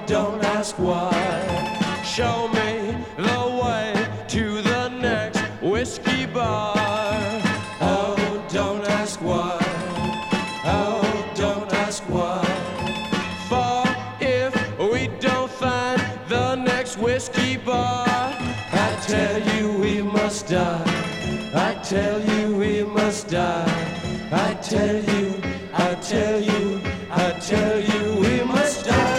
don't ask why. Show me the way to the next whiskey bar. Oh, don't ask why. Oh, don't ask why. For if we don't find the next whiskey bar, I tell you we must die. I tell you we must die. I tell you